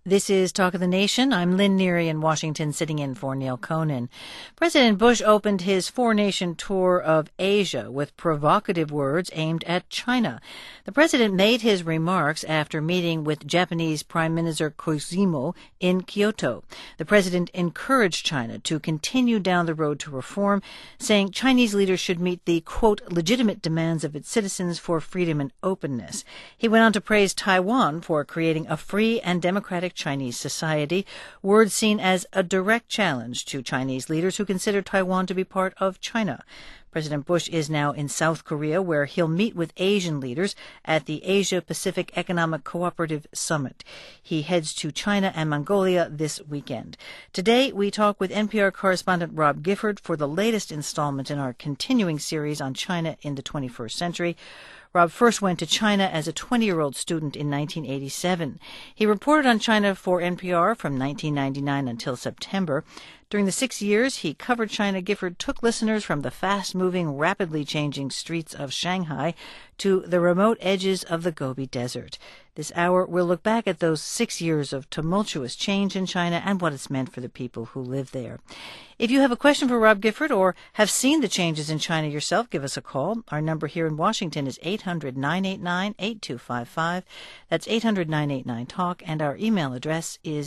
This is Talk of the Nation. I'm Lynn Neary in Washington, sitting in for Neil Conan. President Bush opened his four-nation tour of Asia with provocative words aimed at China. The president made his remarks after meeting with Japanese Prime Minister Koizumi in Kyoto. The president encouraged China to continue down the road to reform, saying Chinese leaders should meet the, quote, legitimate demands of its citizens for freedom and openness. He went on to praise Taiwan for creating a free and democratic Chinese society, words seen as a direct challenge to Chinese leaders who consider Taiwan to be part of China. President Bush is now in South Korea, where he'll meet with Asian leaders at the Asia-Pacific Economic Cooperative Summit. He heads to China and Mongolia this weekend. Today, we talk with NPR correspondent Rob Gifford for the latest installment in our continuing series on China in the 21st century. Rob first went to China as a 20-year-old student in 1987. He reported on China for NPR from 1999 until September. During the 6 years he covered China, Gifford took listeners from the fast-moving, rapidly changing streets of Shanghai to the remote edges of the Gobi Desert. This hour, we'll look back at those 6 years of tumultuous change in China and what it's meant for the people who live there. If you have a question for Rob Gifford or have seen the changes in China yourself, give us a call. Our number here in Washington is 800-989-8255. That's 800-989-TALK, and our email address is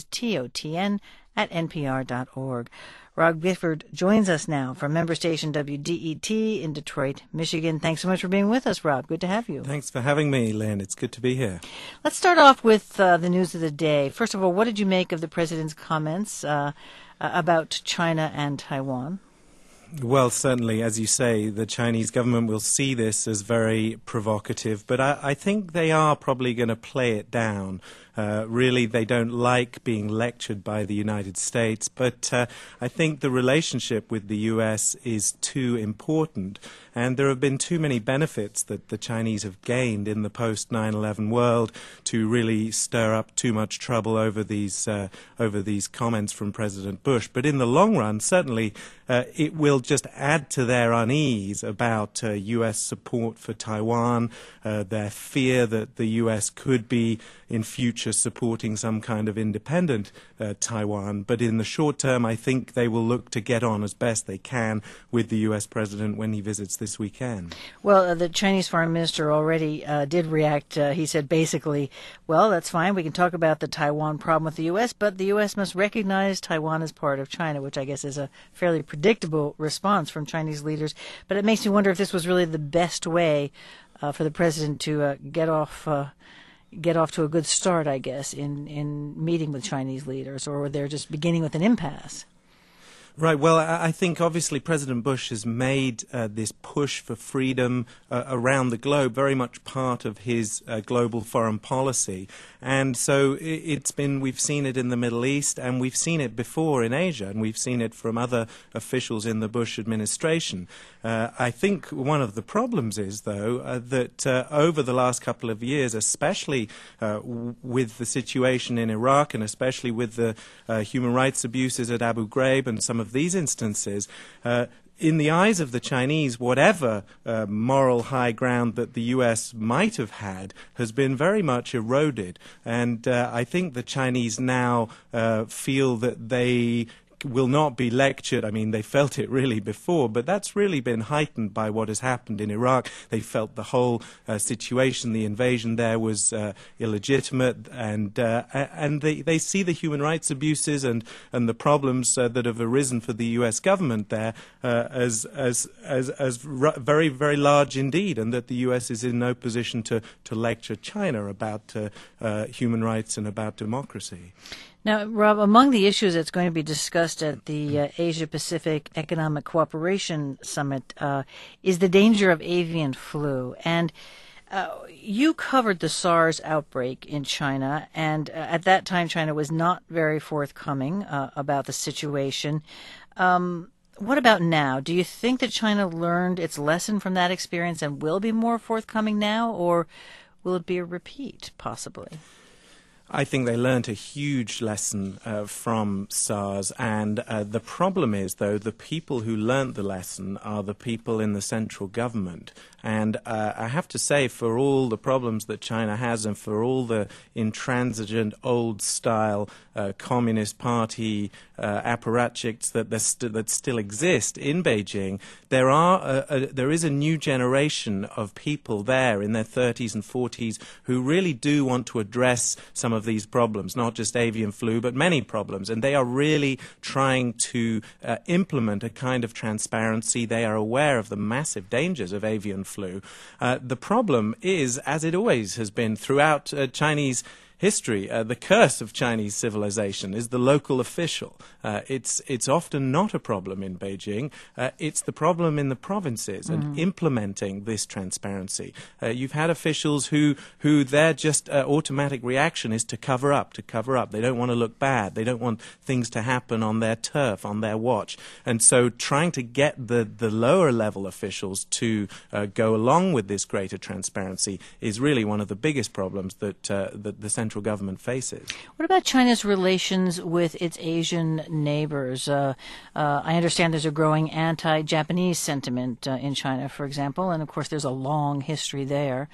totn@npr.org. Rob Gifford joins us now from member station WDET in Detroit, Michigan. Thanks so much for being with us, Rob. Good to have you. Thanks for having me, Lynn. It's good to be here. Let's start off with the news of the day. First of all, what did you make of the president's comments about China and Taiwan? Well, certainly, as you say, the Chinese government will see this as very provocative, but I think they are probably going to play it down. Really, they don't like being lectured by the United States, but I think the relationship with the U.S. is too important, and there have been too many benefits that the Chinese have gained in the post-9/11 world to really stir up too much trouble over these comments from President Bush. But in the long run, certainly, it will just add to their unease about U.S. support for Taiwan, their fear that the U.S. could be in future supporting some kind of independent Taiwan. But in the short term, I think they will look to get on as best they can with the U.S. president when he visits this weekend. Well, the Chinese foreign minister already did react. He said basically, well, that's fine. We can talk about the Taiwan problem with the U.S., but the U.S. must recognize Taiwan as part of China, which I guess is a fairly predictable response from Chinese leaders. But it makes me wonder if this was really the best way for the president to get off to a good start, I guess, in meeting with Chinese leaders, or they're just beginning with an impasse. Right. Well, I think obviously President Bush has made this push for freedom around the globe very much part of his global foreign policy. And so we've seen it in the Middle East, and we've seen it before in Asia, and we've seen it from other officials in the Bush administration. I think one of the problems is, though, that over the last couple of years, especially with the situation in Iraq and especially with the human rights abuses at Abu Ghraib and some of these instances, in the eyes of the Chinese, whatever moral high ground that the U.S. might have had has been very much eroded. And I think the Chinese now feel that they will not be lectured. I mean, they felt it really before, but that's really been heightened by what has happened in Iraq. They felt the whole situation, the invasion there was illegitimate, and they see the human rights abuses and the problems that have arisen for the U.S. government there as very, very large indeed, and that the U.S. is in no position to lecture China about human rights and about democracy. Now, Rob, among the issues that's going to be discussed at the Asia-Pacific Economic Cooperation Summit is the danger of avian flu. And you covered the SARS outbreak in China, and at that time China was not very forthcoming about the situation. What about now? Do you think that China learned its lesson from that experience and will be more forthcoming now, or will it be a repeat, possibly? I think they learned a huge lesson from SARS, and the problem is, though, the people who learnt the lesson are the people in the central government. And I have to say, for all the problems that China has and for all the intransigent, old-style Communist Party apparatchiks that still exist in Beijing, there is a new generation of people there in their 30s and 40s who really do want to address some of these problems, not just avian flu, but many problems. And they are really trying to implement a kind of transparency. They are aware of the massive dangers of avian flu. The problem is, as it always has been throughout Chinese history, the curse of Chinese civilization is the local official. It's often not a problem in Beijing. It's the problem in the provinces and implementing this transparency. You've had officials who their just automatic reaction is to cover up. They don't want to look bad. They don't want things to happen on their turf, on their watch. And so trying to get the lower level officials to go along with this greater transparency is really one of the biggest problems that the central government faces. What about China's relations with its Asian neighbors? I understand there's a growing anti-Japanese sentiment in China, for example, and of course there's a long history there.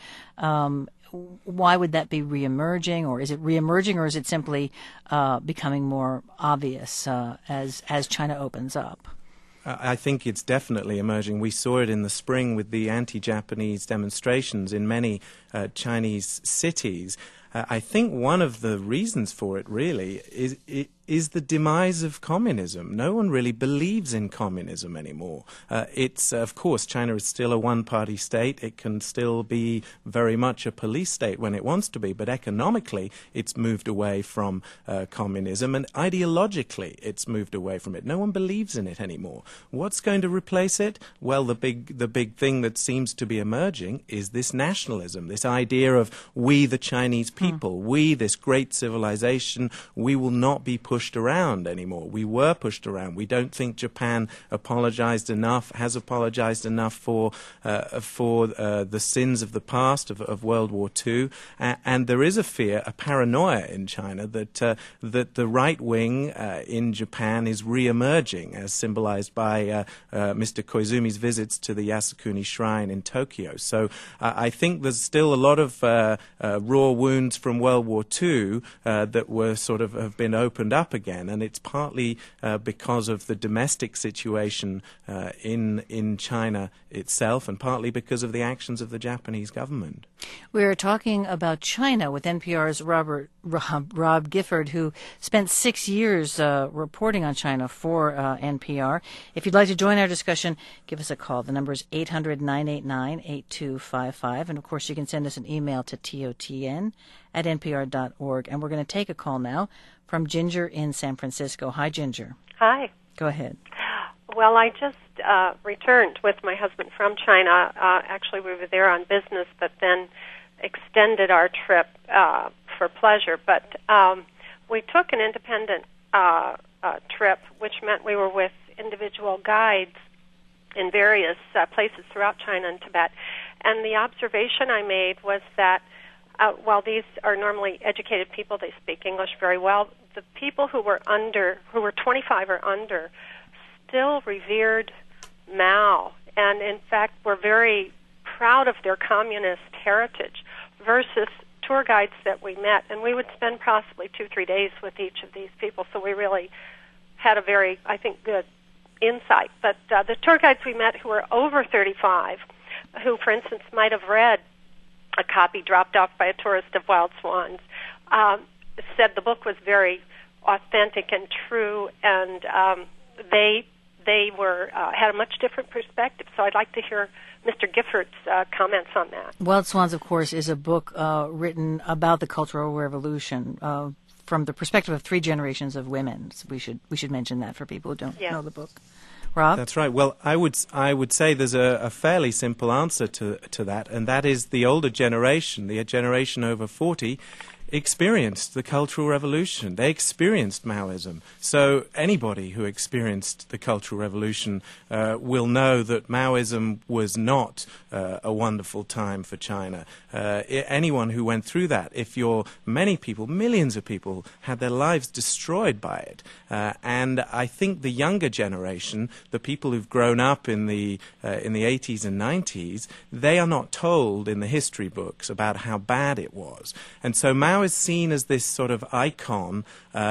Why would that be reemerging, or is it reemerging, or is it simply becoming more obvious as China opens up? I think it's definitely emerging. We saw it in the spring with the anti-Japanese demonstrations in many Chinese cities. I think one of the reasons for it really is the demise of communism. No one really believes in communism anymore. Of course, China is still a one-party state. It can still be very much a police state when it wants to be, but economically it's moved away from communism, and ideologically it's moved away from it. No one believes in it anymore. What's going to replace it? Well, the big thing that seems to be emerging is this nationalism, this idea of we, the Chinese people, we, this great civilization, we will not be pushed around anymore. We were pushed around. We don't think Japan apologized enough, has apologized enough for the sins of the past, of World War II. And there is a fear, a paranoia in China that the right wing in Japan is re-emerging, as symbolized by Mr. Koizumi's visits to the Yasukuni Shrine in Tokyo. So I think there's still a lot of raw wounds from World War II that were sort of have been opened up again, and it's partly because of the domestic situation in China itself, and partly because of the actions of the Japanese government. We're talking about China with NPR's Rob Gifford, who spent 6 years reporting on China for NPR. If you'd like to join our discussion, give us a call. The number is 800-989-8255, and of course you can send us an email to totn@npr.org. And we're going to take a call now from Ginger in San Francisco. Hi, Ginger. Hi. Go ahead. Well, I just returned with my husband from China. Actually, we were there on business, but then extended our trip for pleasure. But we took an independent trip, which meant we were with individual guides in various places throughout China and Tibet. And the observation I made was that while these are normally educated people, they speak English very well, the people who were 25 or under, still revered Mao, and in fact were very proud of their communist heritage, versus tour guides that we met. And we would spend possibly 2-3 days with each of these people, so we really had a very, I think, good insight. But the tour guides we met who were over 35, who, for instance, might have read a copy dropped off by a tourist of Wild Swans, said the book was very authentic and true, and they were had a much different perspective. So I'd like to hear Mr. Gifford's comments on that. Wild Swans, of course, is a book written about the Cultural Revolution from the perspective of 3 generations of women. So we should mention that for people who don't know the book. Rob? That's right. Well, I would say there's a fairly simple answer to that, and that is the older generation, the generation over 40, experienced the Cultural Revolution. They experienced Maoism. So anybody who experienced the Cultural Revolution will know that Maoism was not a wonderful time for China. Anyone who went through that, many people, millions of people, had their lives destroyed by it. And I think the younger generation, the people who've grown up in the 80s and 90s, they are not told in the history books about how bad it was. And so Mao is seen as this sort of icon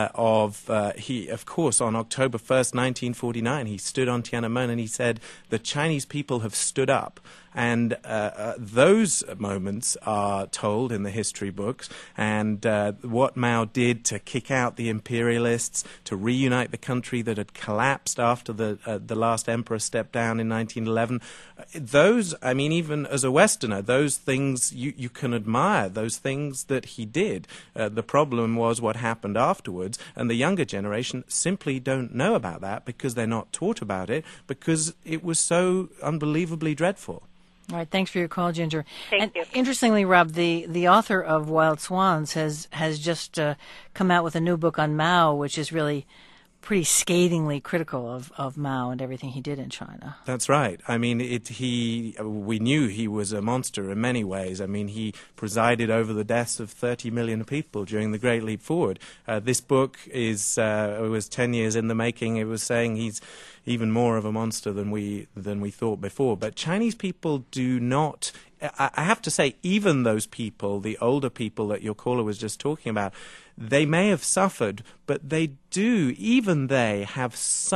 of course, on October 1st, 1949, he stood on Tiananmen and he said, "The Chinese people have stood up." And those moments are told in the history books, and what Mao did to kick out the imperialists, to reunite the country that had collapsed after the last emperor stepped down in 1911. Those, I mean, even as a Westerner, those things you can admire, those things that he did. The problem was what happened afterwards, and the younger generation simply don't know about that because they're not taught about it, because it was so unbelievably dreadful. All right, thanks for your call, Ginger. Thank you. Interestingly, Rob, the author of Wild Swans has just come out with a new book on Mao, which is really pretty scathingly critical of Mao and everything he did in China. That's right. I mean, we knew he was a monster in many ways. I mean, he presided over the deaths of 30 million people during the Great Leap Forward. This book was 10 years in the making. It was saying he's even more of a monster than we thought before. But Chinese people do not. I have to say, even those people, the older people that your caller was just talking about, they may have suffered, but even they have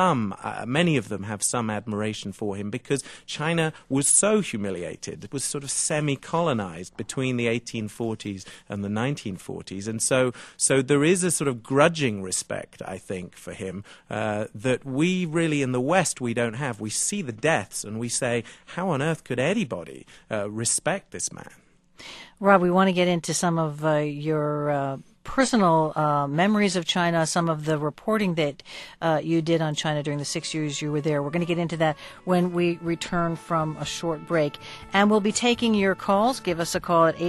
many of them have some admiration for him, because China was so humiliated. It was sort of semi-colonized between the 1840s and the 1940s. And so there is a sort of grudging respect, I think, for him that we really in the West, we don't have. We see the deaths and we say, how on earth could anybody respect this man? Rob, we want to get into some of your personal memories of China, some of the reporting that you did on China during the 6 years you were there. We're going to get into that when we return from a short break. And we'll be taking your calls. Give us a call at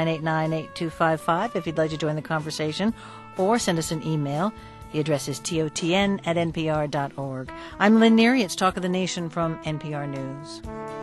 800-989-8255 if you'd like to join the conversation, or send us an email. The address is totn@npr.org. I'm Lynn Neary. It's Talk of the Nation from NPR News.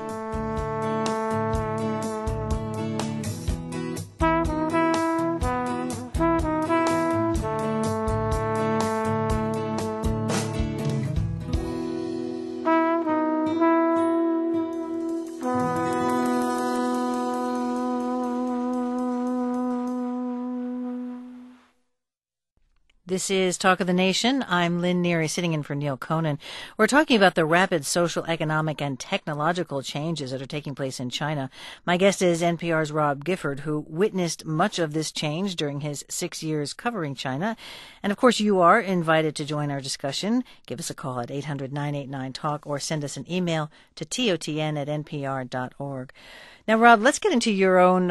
This is Talk of the Nation. I'm Lynn Neary, sitting in for Neil Conan. We're talking about the rapid social, economic, and technological changes that are taking place in China. My guest is NPR's Rob Gifford, who witnessed much of this change during his 6 years covering China. And, of course, you are invited to join our discussion. Give us a call at 800-989-TALK or send us an email to totn@npr.org. Now, Rob, let's get into your own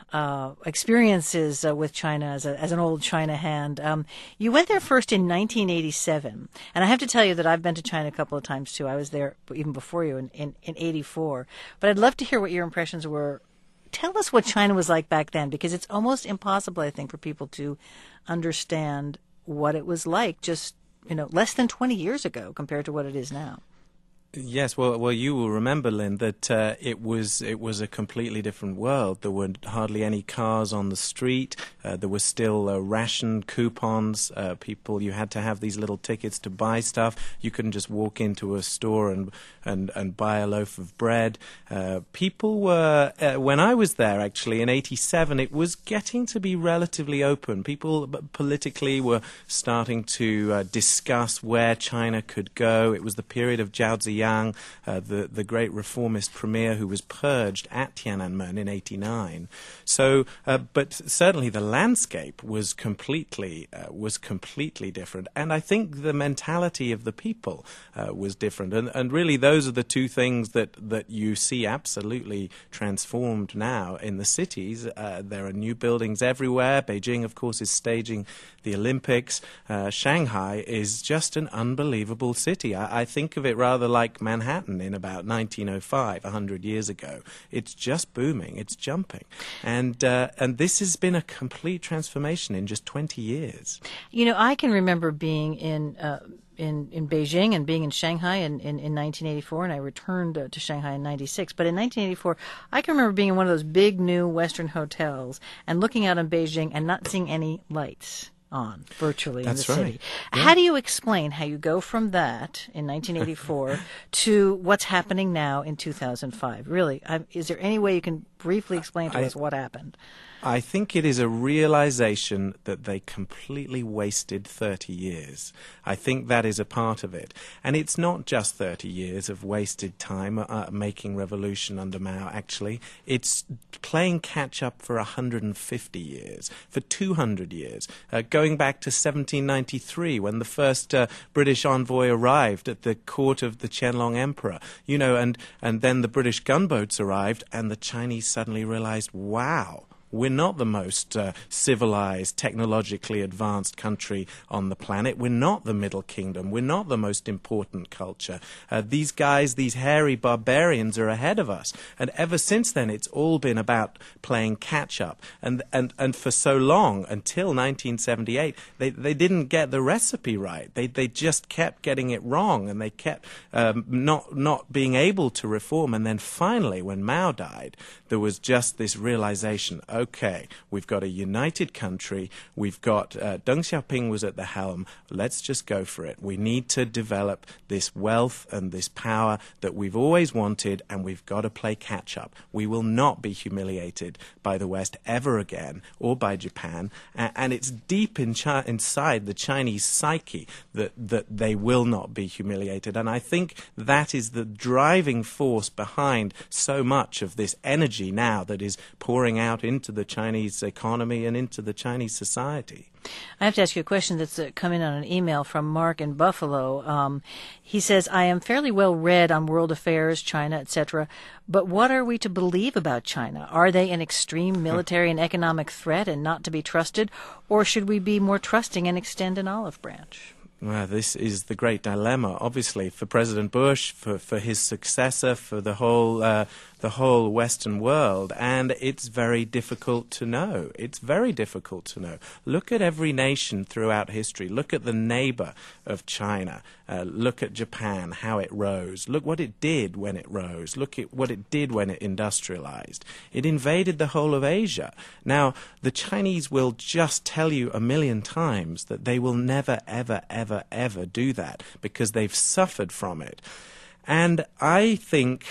experiences with China as an old China hand. You went there first in 1987, and I have to tell you that I've been to China a couple of times too. I was there even before you in 84. But I'd love to hear what your impressions were. Tell us what China was like back then, because it's almost impossible, I think, for people to understand what it was like just less than 20 years ago compared to what it is now. Yes, well, you will remember, Lynn, that it was a completely different world. There were hardly any cars on the street. There were still ration coupons. You had to have these little tickets to buy stuff. You couldn't just walk into a store and buy a loaf of bread. People were, when I was there, actually, in 87, it was getting to be relatively open. People politically were starting to discuss where China could go. It was the period of Zhao Ziyang, the great reformist premier who was purged at Tiananmen in 89. So, but certainly the landscape was completely different, and I think the mentality of the people was different. And really, those are the two things that you see absolutely transformed now in the cities. There are new buildings everywhere. Beijing, of course, is staging the Olympics. Shanghai is just an unbelievable city. I think of it rather like like Manhattan in about 1905, 100 years ago. It's just booming. It's jumping. And this has been a complete transformation in just 20 years. You know, I can remember being in Beijing and being in Shanghai in 1984, and I returned to Shanghai in 96. But in 1984, I can remember being in one of those big new Western hotels and looking out in Beijing and not seeing any lights on virtually in the city. Yeah. How do you explain how you go from that in 1984 to what's happening now in 2005? Really, is there any way you can briefly explain to us what happened? I think it is a realization that they completely wasted 30 years. I think that is a part of it. And it's not just 30 years of wasted time making revolution under Mao, actually. It's playing catch-up for 150 years, for 200 years, going back to 1793 when the first British envoy arrived at the court of the Qianlong Emperor, you know, and then the British gunboats arrived and the Chinese suddenly realized, wow, we're not the most civilized, technologically advanced country on the planet. We're not the Middle Kingdom. We're not the most important culture. These guys, these hairy barbarians are ahead of us. And ever since then, it's all been about playing catch-up. And for so long, until 1978, they didn't get the recipe right. They just kept getting it wrong, and they kept not being able to reform. And then finally, when Mao died, there was just this realization, okay, we've got a united country, we've got Deng Xiaoping was at the helm, let's just go for it. We need to develop this wealth and this power that we've always wanted, and we've got to play catch-up. We will not be humiliated by the West ever again, or by Japan, and it's deep inside the Chinese psyche that they will not be humiliated, and I think that is the driving force behind so much of this energy now that is pouring out into the Chinese economy and into the Chinese society. I have to ask you a question that's come in on an email from Mark in Buffalo. He says, I am fairly well read on world affairs, China, etc., but what are we to believe about China? Are they an extreme military and economic threat and not to be trusted, or should we be more trusting and extend an olive branch? Well, this is the great dilemma, obviously, for President Bush, for his successor, for the whole Western world, and it's very difficult to know. It's very difficult to know. Look at every nation throughout history. Look at the neighbor of China. Look at Japan, how it rose. Look what it did when it rose. Look at what it did when it industrialized. It invaded the whole of Asia. Now, the Chinese will just tell you a million times that they will never, ever, ever, ever do that because they've suffered from it. And I think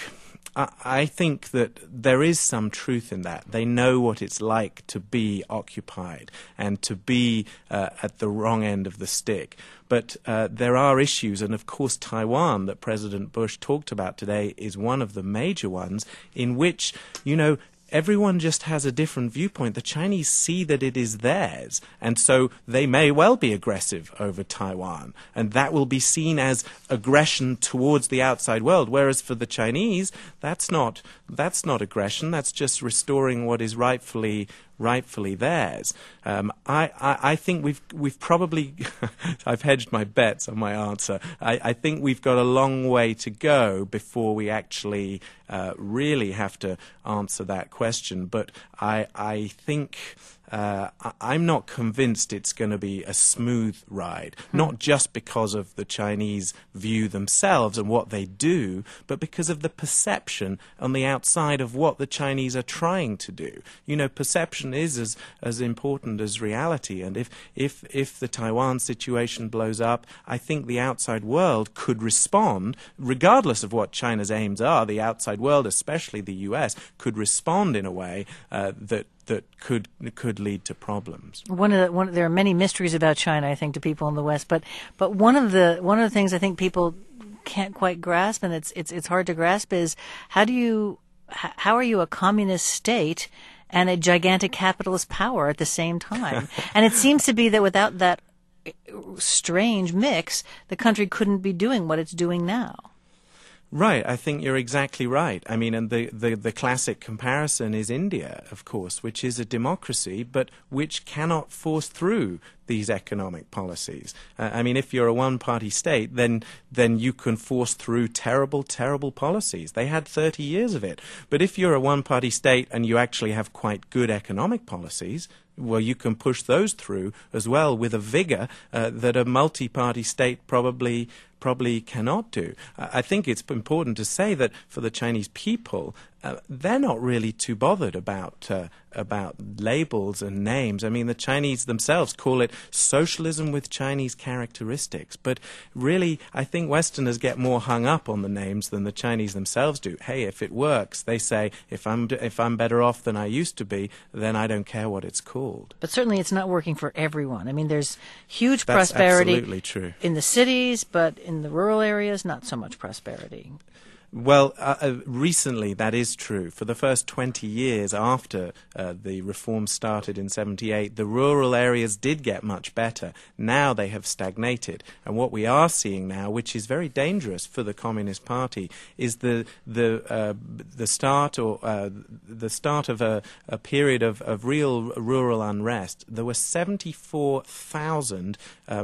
that there is some truth in that. They know what it's like to be occupied and to be at the wrong end of the stick. But there are issues, and of course Taiwan that President Bush talked about today is one of the major ones in which, you know, everyone just has a different viewpoint. The Chinese see that it is theirs, and so they may well be aggressive over Taiwan, and that will be seen as aggression towards the outside world, whereas for the Chinese, that's not aggression, that's just restoring what is rightfully theirs. I think we've probably I've hedged my bets on my answer. I think we've got a long way to go before we actually really have to answer that question. But I think I'm not convinced it's going to be a smooth ride, not just because of the Chinese view themselves and what they do, but because of the perception on the outside of what the Chinese are trying to do. You know, perception is as important as reality, and if the Taiwan situation blows up, I think the outside world could respond, regardless of what China's aims are. The outside world, especially the US, could respond in a way that could lead to problems. There are many mysteries about China, I think, to people in the West. But one of the things I think people can't quite grasp, and it's hard to grasp, is how are you a communist state and a gigantic capitalist power at the same time? And it seems to be that without that strange mix, the country couldn't be doing what it's doing now. Right, I think you're exactly right. I mean, and the classic comparison is India, of course, which is a democracy, but which cannot force through these economic policies. I mean, if you're a one-party state, then you can force through terrible, terrible policies. They had 30 years of it. But if you're a one-party state and you actually have quite good economic policies, well, you can push those through as well with a vigor that a multi-party state probably cannot do. I think it's important to say that for the Chinese people, they're not really too bothered about labels and names. I mean, the Chinese themselves call it socialism with Chinese characteristics. But really, I think Westerners get more hung up on the names than the Chinese themselves do. Hey, if it works, they say, if I'm better off than I used to be, then I don't care what it's called. But certainly it's not working for everyone. I mean, there's huge That's prosperity absolutely true. in the cities, but in the rural areas, not so much prosperity. Well, recently that is true. For the first 20 years after the reform started in 78, the rural areas did get much better. Now they have stagnated. And what we are seeing now, which is very dangerous for the Communist Party, is the start of a period of real rural unrest. There were 74,000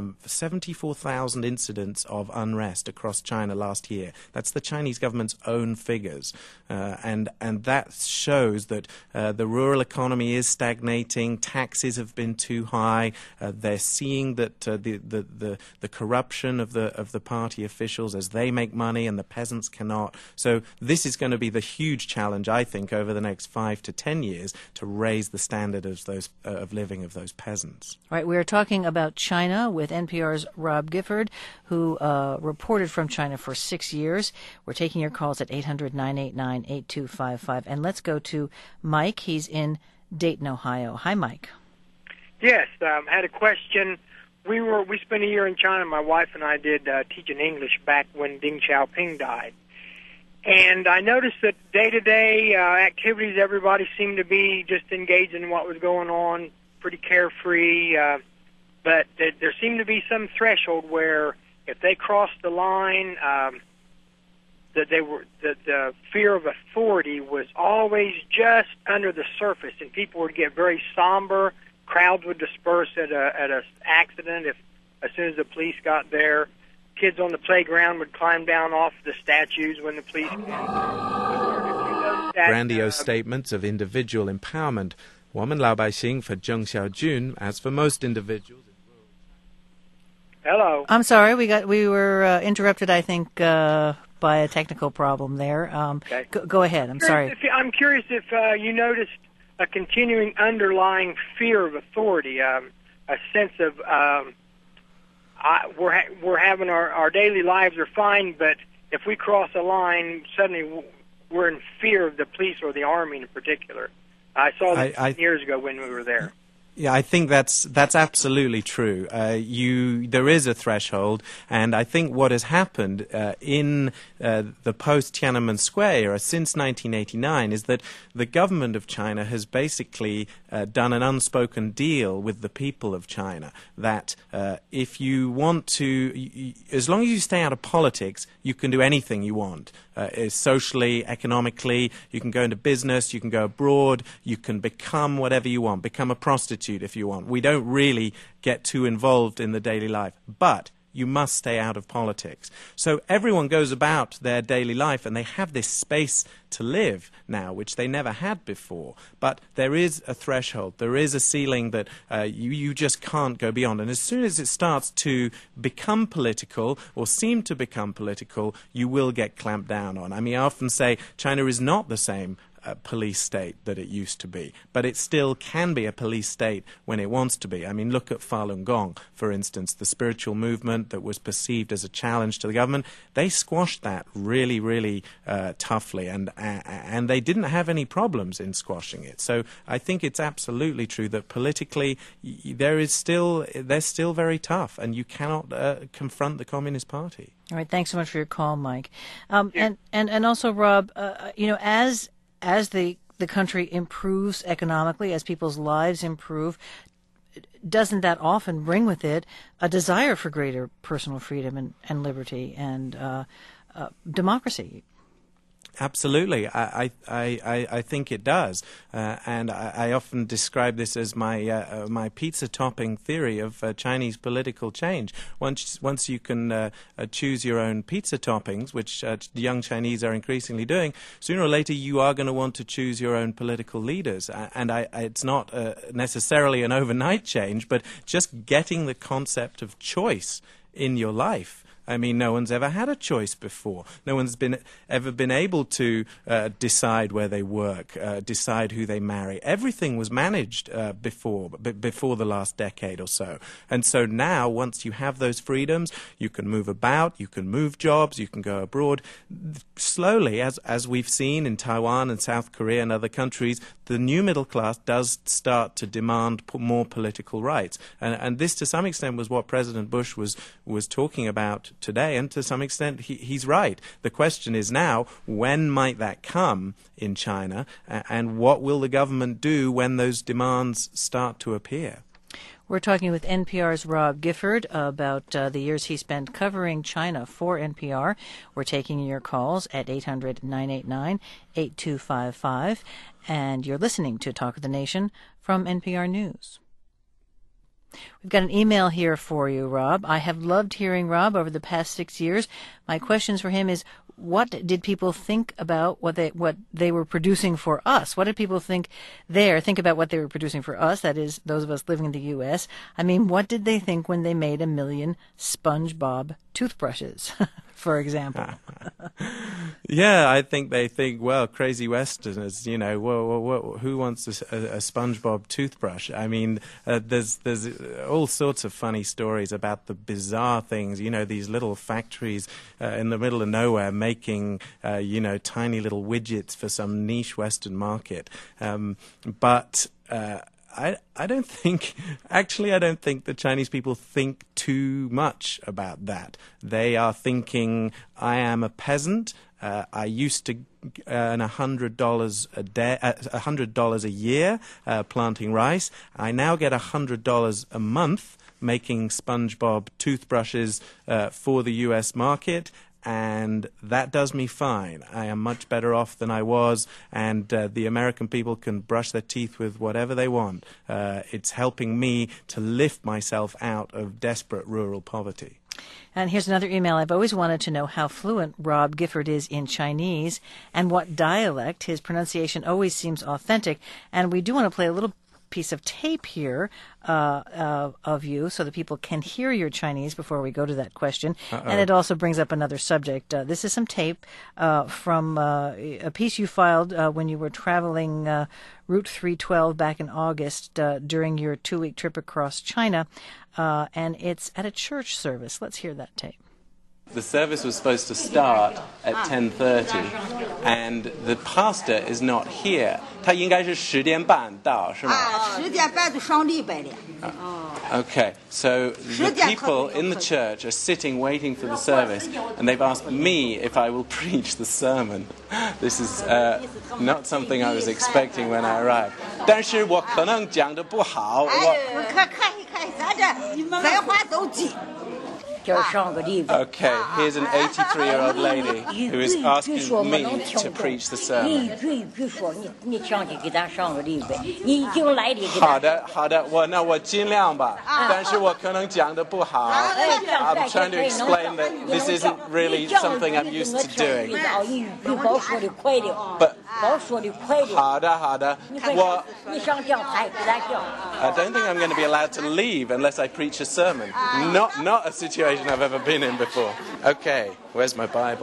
incidents of unrest across China last year. That's the Chinese government's own figures, and that shows that the rural economy is stagnating. Taxes have been too high. They're seeing that the corruption of the party officials as they make money and the peasants cannot. So this is going to be the huge challenge, I think, over the next 5 to 10 years to raise the standard of living of those peasants. All right, we are talking about China with NPR's Rob Gifford, who reported from China for 6 years. We're taking your calls at 800-989-8255. And let's go to Mike. He's in Dayton, Ohio. Hi, Mike. Yes, I had a question. We spent a year in China. My wife and I did teaching English back when Deng Xiaoping died. And I noticed that day-to-day activities, everybody seemed to be just engaged in what was going on, pretty carefree. But there seemed to be some threshold where if they crossed the line, that the fear of authority was always just under the surface, and people would get very somber. Crowds would disperse at a accident as soon as the police got there. Kids on the playground would climb down off the statues when the police came. Grandiose statements of individual empowerment. 我们老百姓 for Zheng Xiaojun, as for most individuals. Hello. I'm sorry, we were interrupted, I think, by a technical problem there. Okay. Go ahead. I'm sorry. I'm curious if you noticed a continuing underlying fear of authority, a sense of we're having our daily lives are fine, but if we cross a line, suddenly we're in fear of the police or the army in particular. I saw that years ago when we were there. Yeah, I think that's absolutely true. There is a threshold, and I think what has happened in the post-Tiananmen Square era since 1989 is that the government of China has basically done an unspoken deal with the people of China that if you want to, as long as you stay out of politics, you can do anything you want. Socially, economically, you can go into business, you can go abroad, you can become whatever you want, become a prostitute if you want. We don't really get too involved in the daily life, but you must stay out of politics. So everyone goes about their daily life and they have this space to live now, which they never had before. But there is a threshold, there is a ceiling that you just can't go beyond. And as soon as it starts to become political or seem to become political, you will get clamped down on. I mean, I often say China is not the same police state that it used to be, but it still can be a police state when it wants to be. I mean, look at Falun Gong, for instance, the spiritual movement that was perceived as a challenge to the government. They squashed that really, really toughly, and they didn't have any problems in squashing it. So I think it's absolutely true that politically they're still very tough, and you cannot confront the Communist Party. All right, thanks so much for your call, Mike. And also, Rob, as the country improves economically, as people's lives improve, doesn't that often bring with it a desire for greater personal freedom and liberty? And democracy. Absolutely, I think it does, and I often describe this as my my pizza topping theory of Chinese political change. Once you can choose your own pizza toppings, which the young Chinese are increasingly doing, sooner or later you are going to want to choose your own political leaders. And it's not necessarily an overnight change, but just getting the concept of choice in your life. I mean, no one's ever had a choice before. No one's ever been able to decide where they work, decide who they marry. Everything was managed before the last decade or so. And so now, once you have those freedoms, you can move about, you can move jobs, you can go abroad. Slowly, as we've seen in Taiwan and South Korea and other countries, the new middle class does start to demand more political rights. And this, to some extent, was what President Bush was talking about today, and to some extent he's right. The question is now, when might that come in China, and what will the government do when those demands start to appear? We're talking with NPR's Rob Gifford about the years he spent covering China for NPR. We're taking your calls at 800-989-8255, and you're listening to Talk of the Nation from NPR News. We've got an email here for you, Rob. I have loved hearing Rob over the past 6 years. My questions for him is, what did people think about what they were producing for us? What did people think about what they were producing for us, that is, those of us living in the U.S.? I mean, what did they think when they made 1 million SpongeBob toothbrushes, for example? Yeah, I think they think, well, crazy Westerners, you know, who wants a SpongeBob toothbrush? I mean, there's all sorts of funny stories about the bizarre things, you know, these little factories in the middle of nowhere making, you know, tiny little widgets for some niche Western market. But I don't think the Chinese people think too much about that. They are thinking, I am a peasant. I used to earn $100 a day, $100 a year planting rice. I now get $100 a month making SpongeBob toothbrushes for the U.S. market. And that does me fine. I am much better off than I was, and the American people can brush their teeth with whatever they want. It's helping me to lift myself out of desperate rural poverty. And here's another email. I've always wanted to know how fluent Rob Gifford is in Chinese and what dialect. His pronunciation always seems authentic. And we do want to play a little piece of tape here of you so that people can hear your Chinese before we go to that question. And it also brings up another subject. This is some tape from a piece you filed when you were traveling Route 312 back in August during your 2-week trip across China. And it's at a church service. Let's hear that tape. The service was supposed to start at 10:30, and the pastor is not here. 他应该是10点半到，是吗？ 10点半就上礼拜了。 Okay, so the people in the church are sitting waiting for the service, and they've asked me if I will preach the sermon. This is not something I was expecting when I arrived. 但是我可能讲得不好。 看一看，咱这白话都记。 Okay, here's an 83-year-old lady who is asking me to preach the sermon. 好的，我尽量吧，但是我可能讲得不好。I'm trying to explain that this isn't really something I'm used to doing. But 好的，I don't think I'm going to be allowed to leave unless I preach a sermon. Not a situation I've ever been in before. Okay, where's my Bible?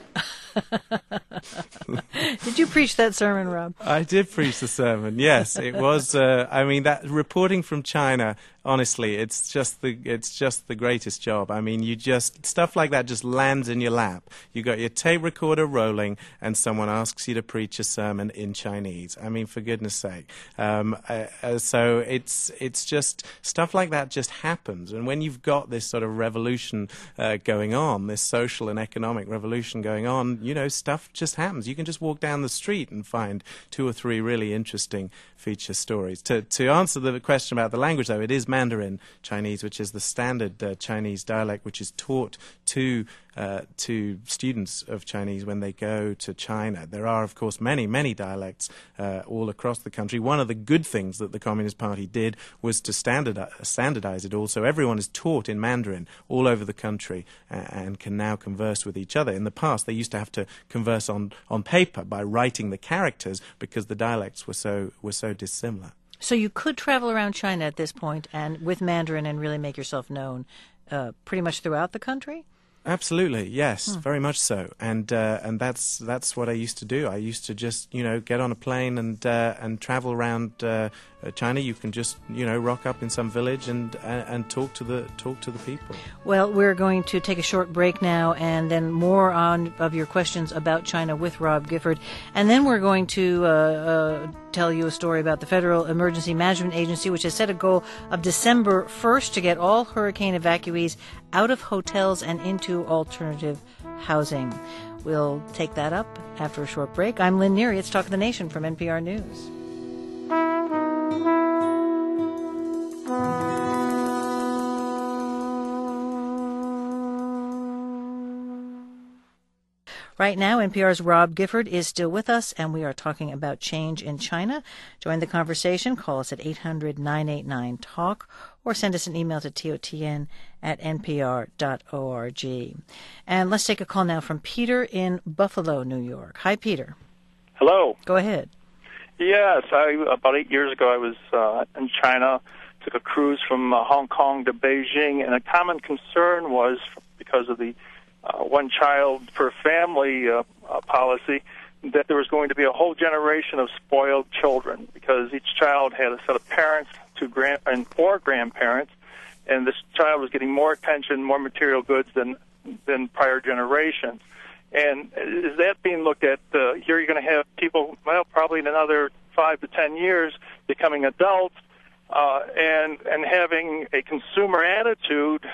Did you preach that sermon, Rob? I did preach the sermon, yes. It was, I mean, that reporting from China, honestly, it's just the greatest job. I mean, stuff like that just lands in your lap. You got your tape recorder rolling, and someone asks you to preach a sermon in Chinese. I mean, for goodness sake. So it's just, stuff like that just happens. And when you've got this sort of revolution going on, this social and economic revolution going on, you know, stuff just happens. You can just walk down the street and find 2 or 3 really interesting feature stories. To answer the question about the language, though, it is Mandarin Chinese, which is the standard Chinese dialect, which is taught to students of Chinese when they go to China. There are, of course, many dialects all across the country. One of the good things that the Communist Party did was to standardize it all, so everyone is taught in Mandarin all over the country and can now converse with each other. In the past, they used to have to converse on paper by writing the characters because the dialects were so dissimilar. So you could travel around China at this point and with Mandarin and really make yourself known pretty much throughout the country? Absolutely, yes, very much so, and that's what I used to do. I used to just get on a plane and travel around China. You can just rock up in some village and talk to the people. Well, we're going to take a short break now, and then more of your questions about China with Rob Gifford, and then we're going to tell you a story about the Federal Emergency Management Agency, which has set a goal of December 1st to get all hurricane evacuees out of hotels and into alternative housing. We'll take that up after a short break. I'm Lynn Neary. It's Talk of the Nation from NPR News. Right now, NPR's Rob Gifford is still with us, and we are talking about change in China. Join the conversation. Call us at 800-989-TALK or send us an email to totn@npr.org. And let's take a call now from Peter in Buffalo, New York. Hi, Peter. Hello. Go ahead. Yes, about 8 years ago I was in China, took a cruise from Hong Kong to Beijing, and a common concern was, because of the one child per family policy, that there was going to be a whole generation of spoiled children, because each child had a set of parents, and 4 grandparents, and this child was getting more attention, more material goods than prior generations. And is that being looked at? Here you're going to have people, well, probably in another 5 to 10 years, becoming adults and having a consumer attitude,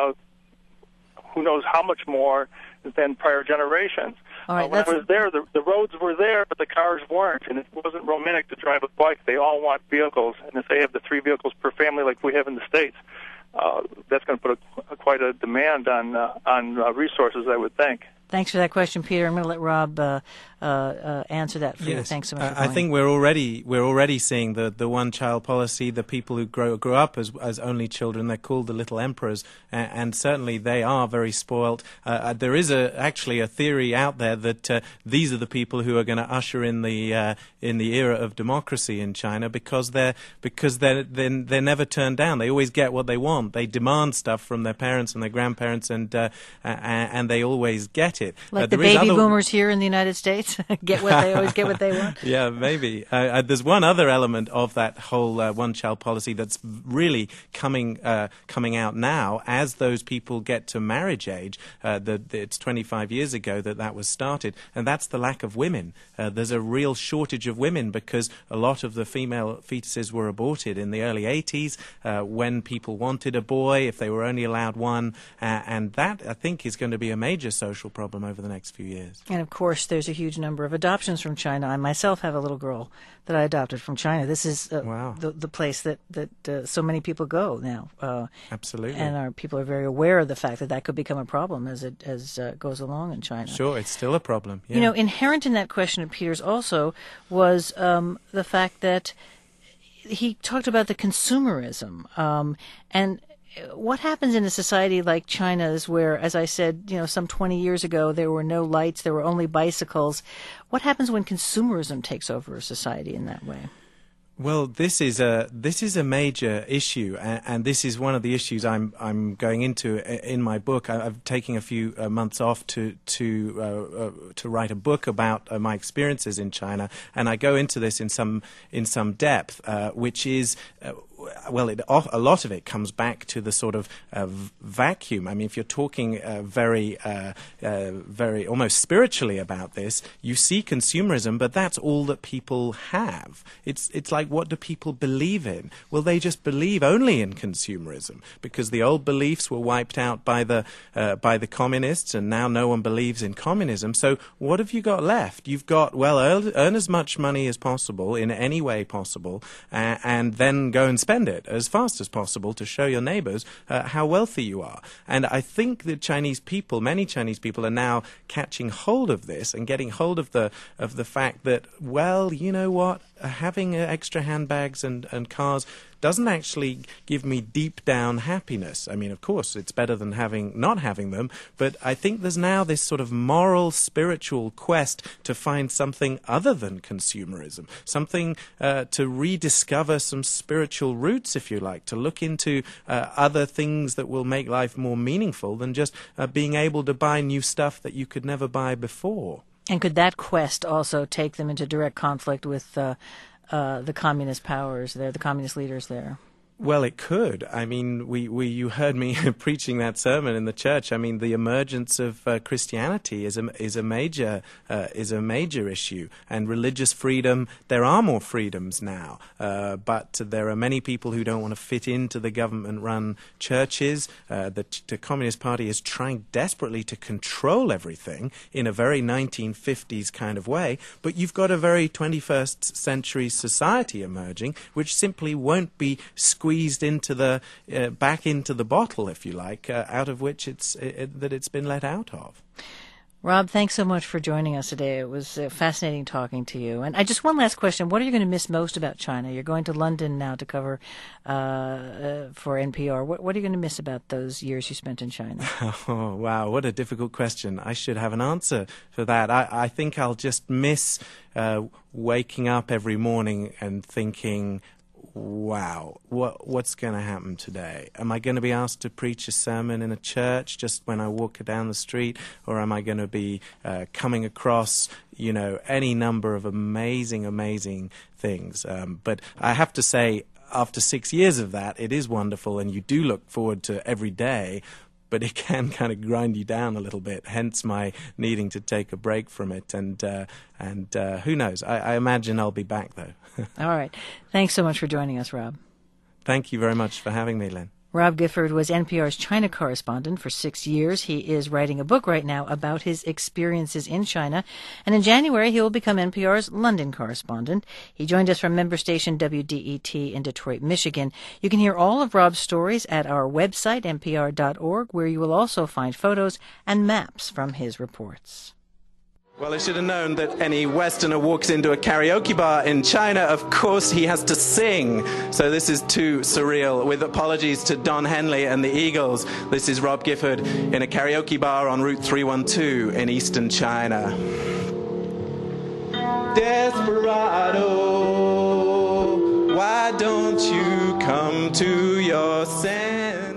who knows how much more than prior generations. All right, when I was there, the roads were there, but the cars weren't, and it wasn't romantic to drive a bike. They all want vehicles, and if they have the 3 vehicles per family like we have in the States, that's going to put quite a demand on resources, I would think. Thanks for that question, Peter. I'm going to let Rob answer that for you. Thanks so much for calling. I think we're already seeing the one-child policy. The people who grew up as only children, they're called the little emperors, and certainly they are very spoilt. There is actually a theory out there that these are the people who are going to usher in the era of democracy in China, because they're never turned down. They always get what they want. They demand stuff from their parents and their grandparents, and they always get it. Like the baby boomers here in the United States always get what they want. Yeah, maybe. There's one other element of that whole one-child policy that's really coming out now as those people get to marriage age. It's 25 years ago that was started, and that's the lack of women. There's a real shortage of women because a lot of the female fetuses were aborted in the early 80s when people wanted a boy, if they were only allowed one, and that, I think, is going to be a major social problem over the next few years. And of course, there's a huge number of adoptions from China. I myself have a little girl that I adopted from China. This is the place that so many people go now. Absolutely. And people are very aware of the fact that could become a problem as it goes along in China. Sure, it's still a problem. Yeah. Inherent in that question of Peter's also was the fact that he talked about the consumerism and what happens in a society like China's where, as I said, some 20 years ago, there were no lights, there were only bicycles. What happens when consumerism takes over a society in that way? Well, this is a major issue, and this is one of the issues I'm going into in my book. I'm taking a few months off to write a book about my experiences in China, and I go into this in some depth, which is. A lot of it comes back to the sort of vacuum. I mean, if you're talking very almost spiritually about this, you see consumerism, but that's all that people have. It's like, what do people believe in? Well, they just believe only in consumerism because the old beliefs were wiped out by the communists, and now no one believes in communism. So what have you got left? You've got, earn as much money as possible in any way possible, and then go and spend spend it as fast as possible to show your neighbors how wealthy you are. And I think that many Chinese people are now catching hold of this and getting hold of the fact that, well, you know what, having extra handbags and cars doesn't actually give me deep down happiness. I mean, of course, it's better than not having them, but I think there's now this sort of moral, spiritual quest to find something other than consumerism, something to rediscover some spiritual roots, if you like, to look into other things that will make life more meaningful than just being able to buy new stuff that you could never buy before. And could that quest also take them into direct conflict with the communist powers there, the communist leaders there? Well, it could. I mean, you heard me preaching that sermon in the church. I mean, the emergence of Christianity is a major issue, and religious freedom. There are more freedoms now, but there are many people who don't want to fit into the government-run churches. The Communist Party is trying desperately to control everything in a very 1950s kind of way. But you've got a very 21st century society emerging, which simply won't be squeezed into back into the bottle, if you like, out of which it's been let out of. Rob, thanks so much for joining us today. It was fascinating talking to you. And just one last question. What are you going to miss most about China? You're going to London now to cover for NPR. What are you going to miss about those years you spent in China? Oh, wow, what a difficult question. I should have an answer for that. I think I'll just miss waking up every morning and thinking, wow, what's going to happen today? Am I going to be asked to preach a sermon in a church just when I walk down the street? Or am I going to be coming across, any number of amazing things? But I have to say, after 6 years of that, it is wonderful, and you do look forward to every day. But it can kind of grind you down a little bit, hence my needing to take a break from it. And who knows? I imagine I'll be back, though. All right. Thanks so much for joining us, Rob. Thank you very much for having me, Lynn. Rob Gifford was NPR's China correspondent for 6 years. He is writing a book right now about his experiences in China. And in January, he will become NPR's London correspondent. He joined us from member station WDET in Detroit, Michigan. You can hear all of Rob's stories at our website, npr.org, where you will also find photos and maps from his reports. Well, I should have known that any Westerner walks into a karaoke bar in China, of course he has to sing. So this is too surreal. With apologies to Don Henley and the Eagles, this is Rob Gifford in a karaoke bar on Route 312 in eastern China. Desperado, why don't you come to your senses?